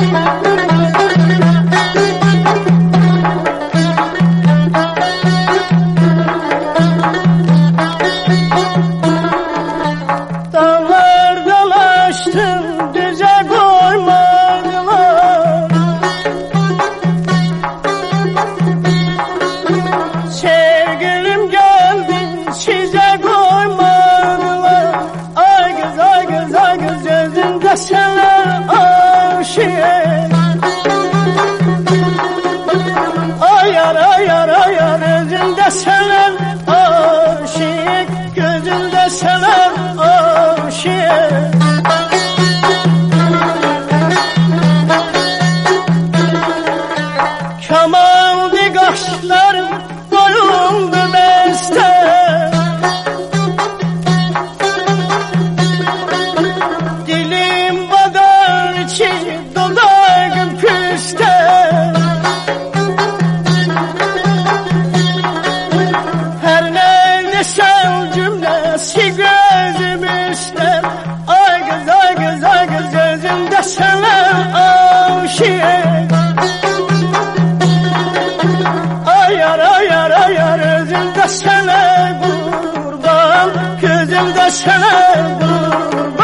Dağlar dolaştım düze koymadılar. Sevgilim geldi size koymadılar. Ay kız ay kız ay kız gözümde sana aşık. Ayar ayar ayar gözümde sana aşık. Gözümde sana aşık. Kamaldı kaşlarım boyumdu beste. Dilim badar içi dudağım küste. Her ne desem cümlesi gözüm ister. Ay kız ay kız ay kız gözümde sana aşık. Ayar ayar ayar özümde sana kurban. Gözümde sana kurban.